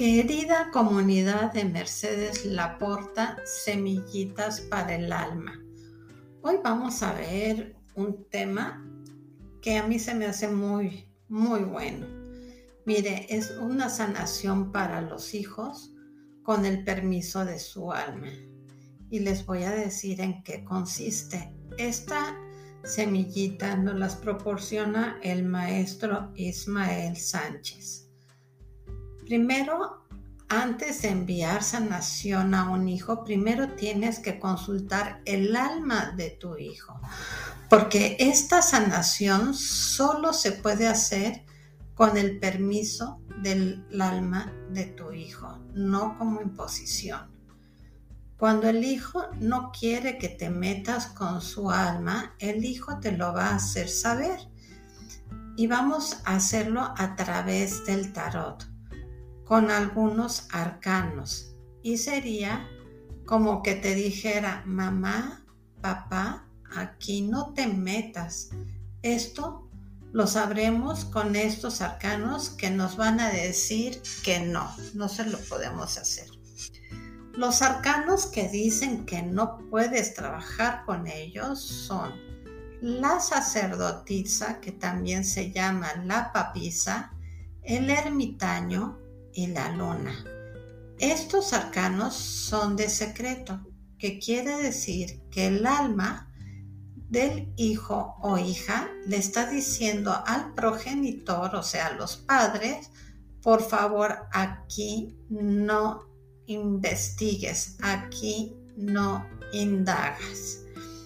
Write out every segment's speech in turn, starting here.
Querida comunidad de Mercedes Laporta, semillitas para el alma. Hoy vamos a ver un tema que a mí se me hace muy bueno. Mire, es una sanación para los hijos con el permiso de su alma. Y les voy a decir en qué consiste. Esta semillita nos las proporciona el maestro Ismael Sánchez. Primero, antes de enviar sanación a un hijo, primero tienes que consultar el alma de tu hijo, porque esta sanación solo se puede hacer con el permiso del alma de tu hijo, no como imposición. Cuando el hijo no quiere que te metas con su alma, el hijo te lo va a hacer saber y vamos a hacerlo a través del tarot, con algunos arcanos, y sería como que te dijera: mamá, papá, aquí no te metas. Esto lo sabremos con estos arcanos que nos van a decir que no se lo podemos hacer. Los arcanos que dicen que no puedes trabajar con ellos son la sacerdotisa, que también se llama la papisa, el ermitaño y la luna. Estos arcanos son de secreto, que quiere decir que el alma del hijo o hija le está diciendo al progenitor, o sea, a los padres: por favor, aquí no investigues, aquí no indagas.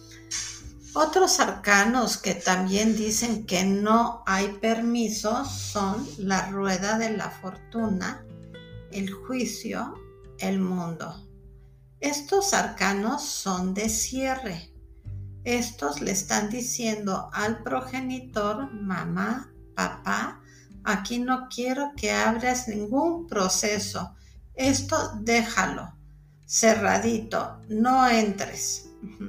Otros arcanos que también dicen que no hay permiso son la rueda de la fortuna, el juicio, el mundo. Estos arcanos son de cierre. Estos le están diciendo al progenitor: mamá, papá, aquí no quiero que abras ningún proceso. Esto déjalo cerradito, no entres.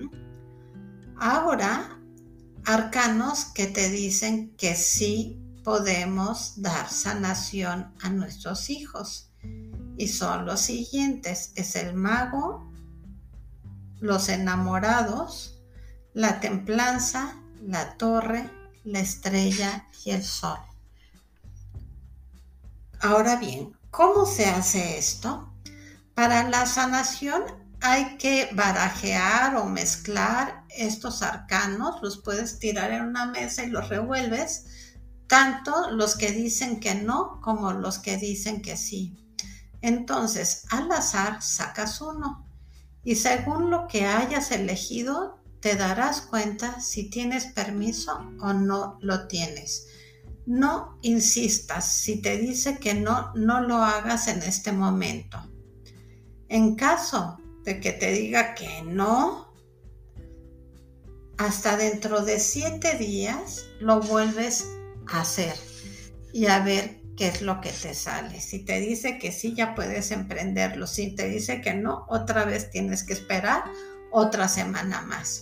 Ahora, arcanos que te dicen que sí podemos dar sanación a nuestros hijos. Y son los siguientes: es el mago, los enamorados, la templanza, la torre, la estrella y el sol. Ahora bien, ¿cómo se hace esto? Para la sanación hay que barajear o mezclar estos arcanos, los puedes tirar en una mesa y los revuelves, tanto los que dicen que no como los que dicen que sí. Entonces, al azar sacas uno y según lo que hayas elegido, te darás cuenta si tienes permiso o no lo tienes. No insistas, si te dice que no lo hagas en este momento. En caso de que te diga que no, hasta dentro de 7 días lo vuelves a hacer y a ver qué es lo que te sale. Si te dice que sí, ya puedes emprenderlo. Si te dice que no, otra vez tienes que esperar otra semana más.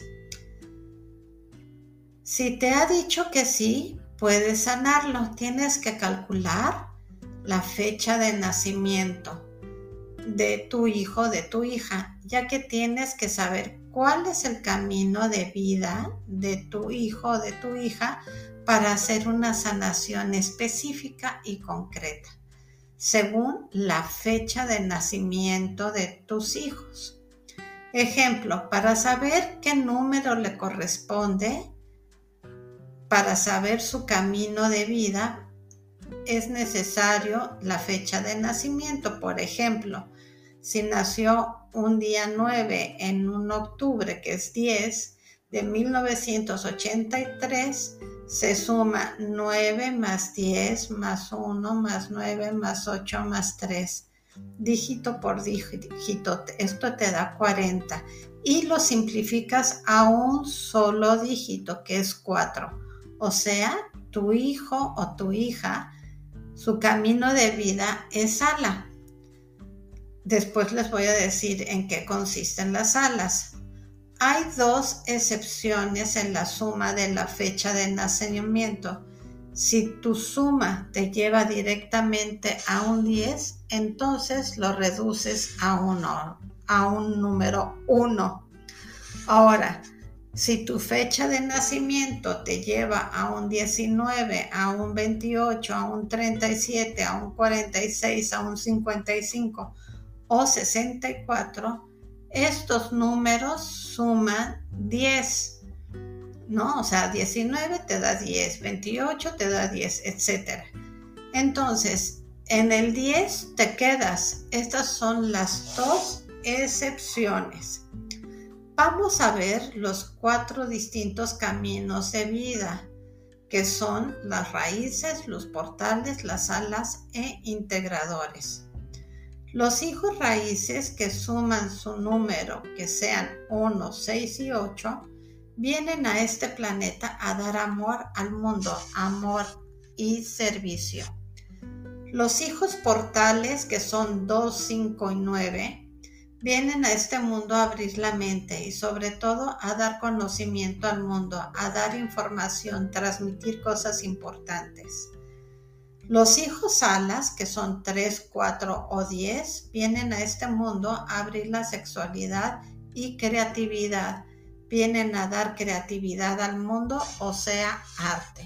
Si te ha dicho que sí, puedes sanarlo. Tienes que calcular la fecha de nacimiento de tu hijo, de tu hija, ya que tienes que saber cuál es el camino de vida de tu hijo o de tu hija para hacer una sanación específica y concreta, según la fecha de nacimiento de tus hijos. Ejemplo, para saber qué número le corresponde, para saber su camino de vida, es necesario la fecha de nacimiento. Por ejemplo, si nació un día 9 en un octubre, que es 10 de 1983, se suma 9 más 10 más 1 más 9 más 8 más 3. Dígito por dígito, esto te da 40. Y lo simplificas a un solo dígito, que es 4. O sea, tu hijo o tu hija, su camino de vida es ala. Después les voy a decir en qué consisten las alas. Hay 2 excepciones en la suma de la fecha de nacimiento. Si tu suma te lleva directamente a un 10, entonces lo reduces a un número 1. Ahora, si tu fecha de nacimiento te lleva a un 19, a un 28, a un 37, a un 46, a un 55 o 64, estos números suman 10. ¿No? O sea, 19 te da 10, 28 te da 10, etc. Entonces, en el 10 te quedas. Estas son las dos excepciones. Vamos a ver los 4 distintos caminos de vida, que son las raíces, los portales, las alas e integradores. Los hijos raíces que suman su número, que sean 1, 6 y 8, vienen a este planeta a dar amor al mundo, amor y servicio. Los hijos portales, que son 2, 5 y 9, vienen a este mundo a abrir la mente y sobre todo a dar conocimiento al mundo, a dar información, transmitir cosas importantes. Los hijos alas, que son 3, 4 o 10, vienen a este mundo a abrir la sexualidad y creatividad. Vienen a dar creatividad al mundo, o sea, arte.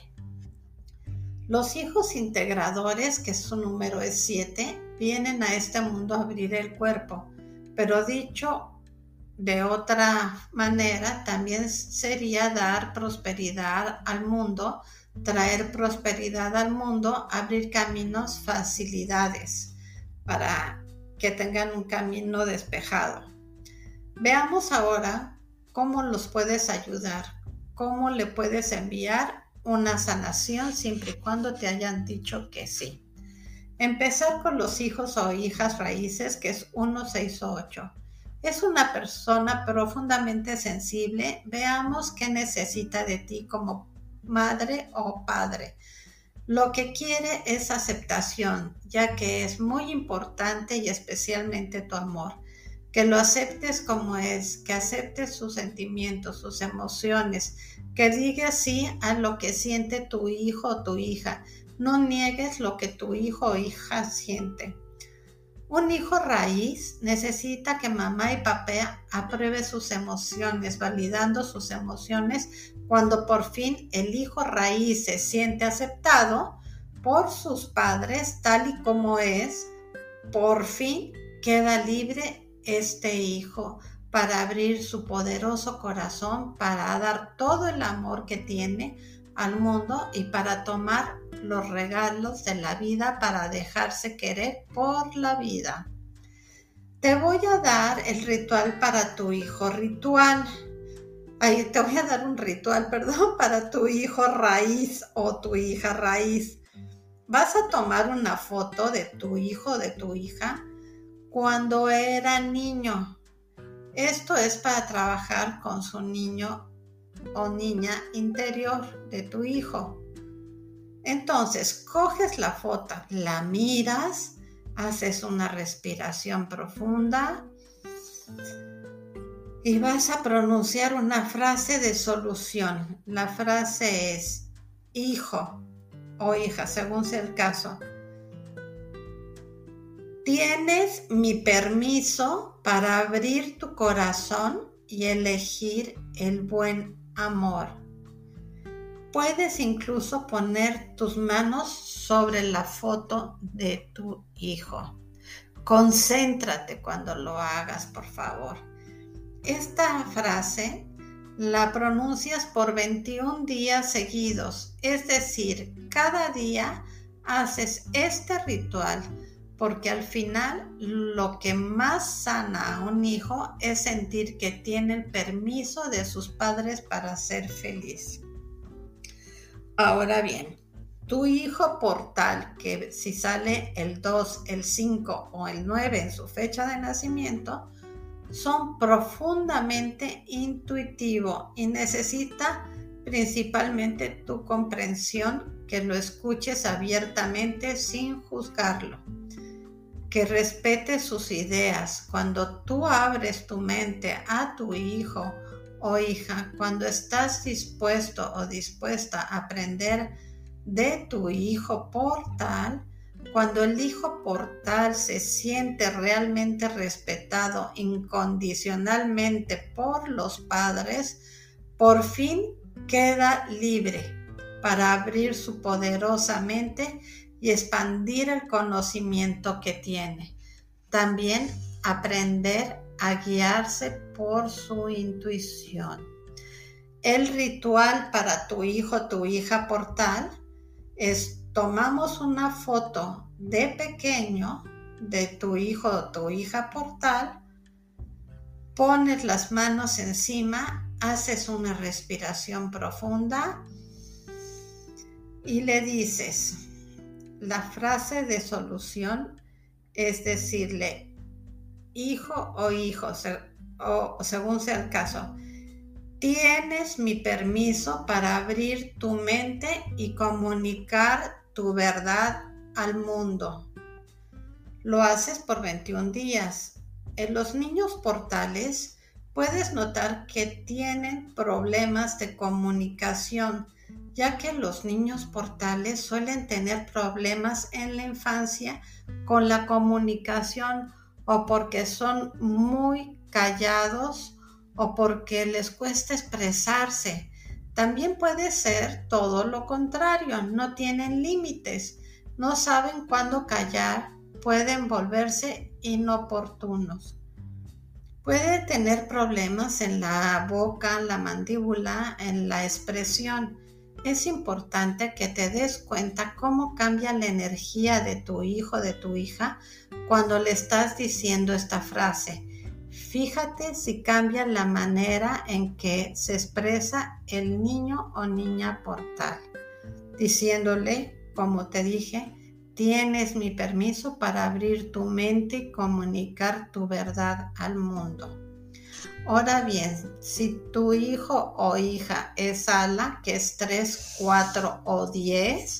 Los hijos integradores, que su número es 7, vienen a este mundo a abrir el cuerpo, pero dicho de otra manera, también sería dar prosperidad al mundo, traer prosperidad al mundo, abrir caminos, facilidades para que tengan un camino despejado. Veamos ahora cómo los puedes ayudar, cómo le puedes enviar una sanación siempre y cuando te hayan dicho que sí. Empezar con los hijos o hijas raíces, que es 1, 6 o 8. Es una persona profundamente sensible. Veamos qué necesita de ti como madre o padre. Lo que quiere es aceptación, ya que es muy importante y especialmente tu amor. Que lo aceptes como es, que aceptes sus sentimientos, sus emociones, que digas sí a lo que siente tu hijo o tu hija. No niegues lo que tu hijo o hija siente. Un hijo raíz necesita que mamá y papá apruebe sus emociones, validando sus emociones. Cuando por fin el hijo raíz se siente aceptado por sus padres tal y como es, por fin queda libre este hijo para abrir su poderoso corazón, para dar todo el amor que tiene al mundo y para tomar los regalos de la vida, para dejarse querer por la vida. Te voy a dar el ritual para tu hijo te voy a dar un ritual, para tu hijo raíz o tu hija raíz. Vas a tomar una foto de tu hijo o de tu hija cuando era niño. Esto es para trabajar con su niño o niña interior de tu hijo. Entonces, coges la foto, la miras, haces una respiración profunda y vas a pronunciar una frase de solución. La frase es: hijo o hija, según sea el caso, tienes mi permiso para abrir tu corazón y elegir el buen amor. Puedes incluso poner tus manos sobre la foto de tu hijo. Concéntrate cuando lo hagas, por favor. Esta frase la pronuncias por 21 días seguidos, es decir, cada día haces este ritual, porque al final lo que más sana a un hijo es sentir que tiene el permiso de sus padres para ser feliz. Ahora bien, tu hijo portal, que si sale el 2, el 5 o el 9 en su fecha de nacimiento, son profundamente intuitivo y necesita principalmente tu comprensión, que lo escuches abiertamente sin juzgarlo, que respetes sus ideas. Cuando tú abres tu mente a tu hijo o hija, cuando estás dispuesto o dispuesta a aprender de tu hijo portal, cuando el hijo portal se siente realmente respetado incondicionalmente por los padres, por fin queda libre para abrir su poderosa mente y expandir el conocimiento que tiene. También aprender a guiarse por su intuición. El ritual para tu hijo, tu hija portal es: tomamos una foto de pequeño de tu hijo o tu hija portal, pones las manos encima, haces una respiración profunda y le dices la frase de solución, es decirle: hijo o hijo, o según sea el caso, tienes mi permiso para abrir tu mente y comunicar tu verdad al mundo. Lo haces por 21 días. En los niños portales puedes notar que tienen problemas de comunicación, ya que los niños portales suelen tener problemas en la infancia con la comunicación, o porque son muy callados o porque les cuesta expresarse. También puede ser todo lo contrario, no tienen límites, no saben cuándo callar, pueden volverse inoportunos. Puede tener problemas en la boca, la mandíbula, en la expresión. Es importante que te des cuenta cómo cambia la energía de tu hijo, de tu hija, cuando le estás diciendo esta frase. Fíjate si cambia la manera en que se expresa el niño o niña portal, diciéndole, como te dije, tienes mi permiso para abrir tu mente y comunicar tu verdad al mundo. Ahora bien, si tu hijo o hija es ala, que es 3, 4 o 10,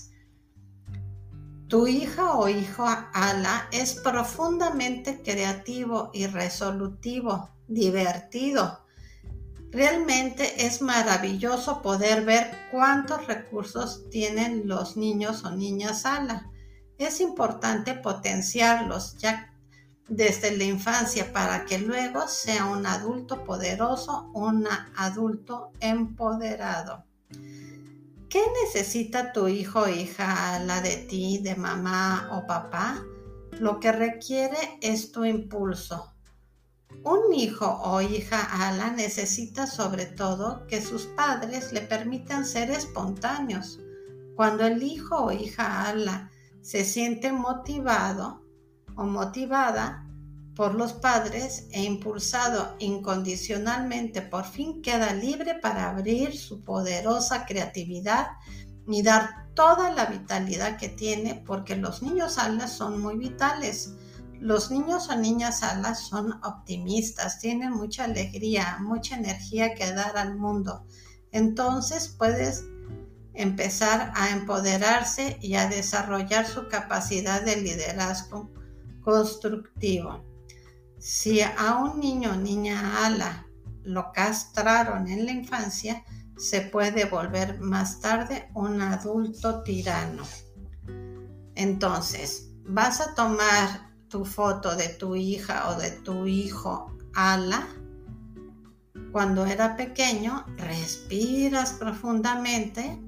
tu hija o hijo ala es profundamente creativo y resolutivo, divertido. Realmente es maravilloso poder ver cuántos recursos tienen los niños o niñas ala. Es importante potenciarlos ya desde la infancia para que luego sea un adulto poderoso, un adulto empoderado. ¿Qué necesita tu hijo o hija ala de ti, de mamá o papá? Lo que requiere es tu impulso. Un hijo o hija ala necesita sobre todo que sus padres le permitan ser espontáneos. Cuando el hijo o hija ala se siente motivado o motivada por los padres e impulsado incondicionalmente, por fin queda libre para abrir su poderosa creatividad y dar toda la vitalidad que tiene, porque los niños alas son muy vitales. Los niños o niñas alas son optimistas, tienen mucha alegría, mucha energía que dar al mundo. Entonces puedes empezar a empoderarse y a desarrollar su capacidad de liderazgo constructivo. Si a un niño o niña ala lo castraron en la infancia, se puede volver más tarde un adulto tirano. Entonces, vas a tomar tu foto de tu hija o de tu hijo ala. Cuando era pequeño, respiras profundamente,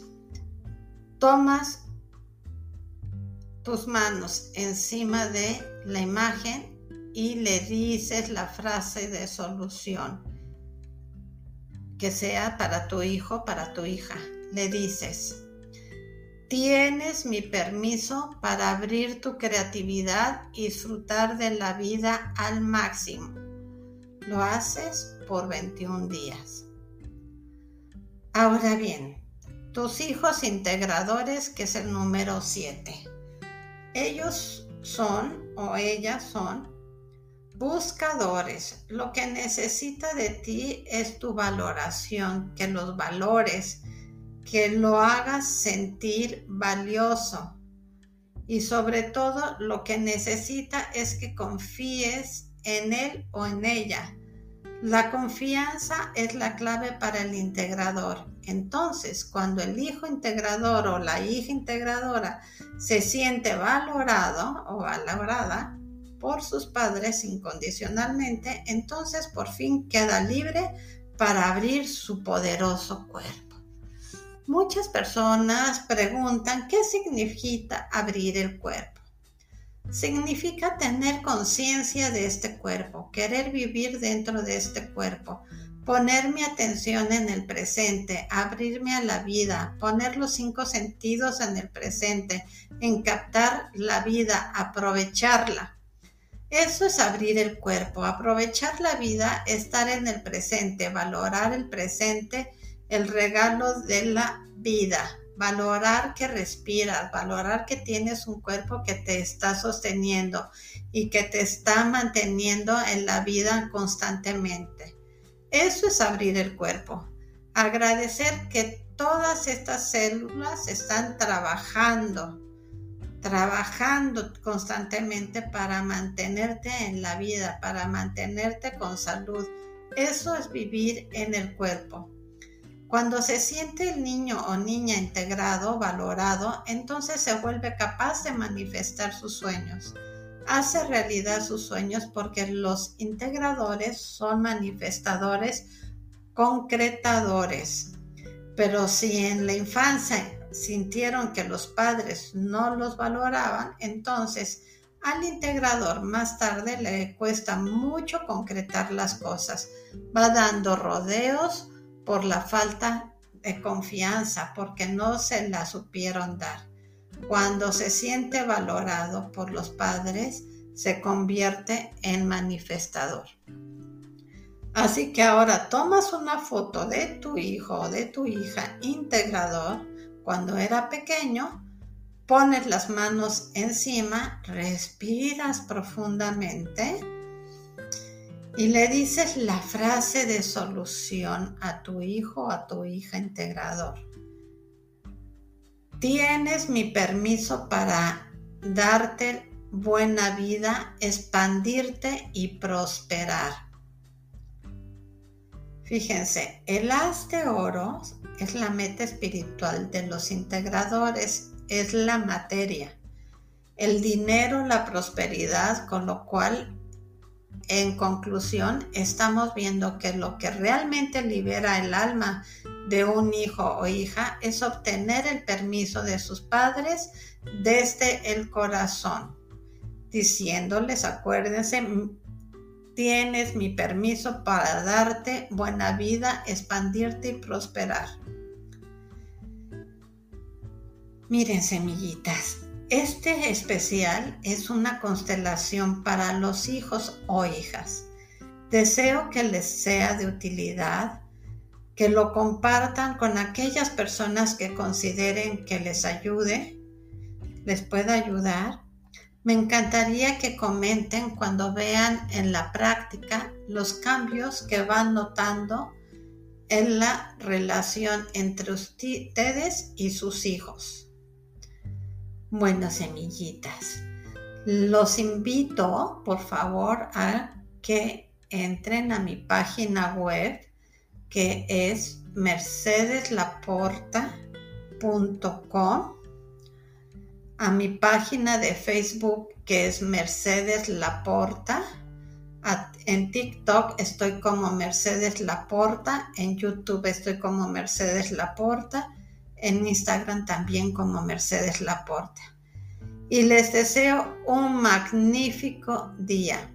tomas tus manos encima de la imagen y le dices la frase de solución, que sea para tu hijo, para tu hija. Le dices: tienes mi permiso para abrir tu creatividad y disfrutar de la vida al máximo. Lo haces por 21 días. Ahora bien, tus hijos integradores, que es el número 7. Ellos son o ellas son buscadores. Lo que necesita de ti es tu valoración, que los valores, que lo hagas sentir valioso. Y sobre todo, lo que necesita es que confíes en él o en ella. La confianza es la clave para el integrador. Entonces, cuando el hijo integrador o la hija integradora se siente valorado o valorada por sus padres incondicionalmente, entonces por fin queda libre para abrir su poderoso cuerpo. Muchas personas preguntan qué significa abrir el cuerpo. Significa tener conciencia de este cuerpo, querer vivir dentro de este cuerpo, poner mi atención en el presente, abrirme a la vida, poner los 5 sentidos en el presente, en captar la vida, aprovecharla. Eso es abrir el cuerpo, aprovechar la vida, estar en el presente, valorar el presente, el regalo de la vida. Valorar que respiras, valorar que tienes un cuerpo que te está sosteniendo y que te está manteniendo en la vida constantemente. Eso es abrir el cuerpo. Agradecer que todas estas células están trabajando constantemente para mantenerte en la vida, para mantenerte con salud. Eso es vivir en el cuerpo. Cuando se siente el niño o niña integrado, valorado, entonces se vuelve capaz de manifestar sus sueños. Hace realidad sus sueños porque los integradores son manifestadores, concretadores. Pero si en la infancia sintieron que los padres no los valoraban, entonces al integrador más tarde le cuesta mucho concretar las cosas. Va dando rodeos por la falta de confianza, porque no se la supieron dar. Cuando se siente valorado por los padres, se convierte en manifestador. Así que ahora tomas una foto de tu hijo o de tu hija integrador cuando era pequeño, pones las manos encima, respiras profundamente y le dices la frase de solución a tu hijo o a tu hija integrador. Tienes mi permiso para darte buena vida, expandirte y prosperar. Fíjense, el haz de oro es la meta espiritual de los integradores, es la materia, el dinero, la prosperidad, con lo cual, en conclusión, estamos viendo que lo que realmente libera el alma de un hijo o hija es obtener el permiso de sus padres desde el corazón, diciéndoles, acuérdense, tienes mi permiso para darte buena vida, expandirte y prosperar. Miren, semillitas, este especial es una constelación para los hijos o hijas. Deseo que les sea de utilidad, que lo compartan con aquellas personas que consideren que les ayude, les pueda ayudar. Me encantaría que comenten cuando vean en la práctica los cambios que van notando en la relación entre ustedes y sus hijos. Bueno, semillitas, los invito, por favor, a que entren a mi página web, que es mercedeslaporta.com, a mi página de Facebook, que es Mercedes Laporta. En TikTok estoy como Mercedes Laporta, en YouTube estoy como Mercedes Laporta, en Instagram también como Mercedes Laporta. Y les deseo un magnífico día.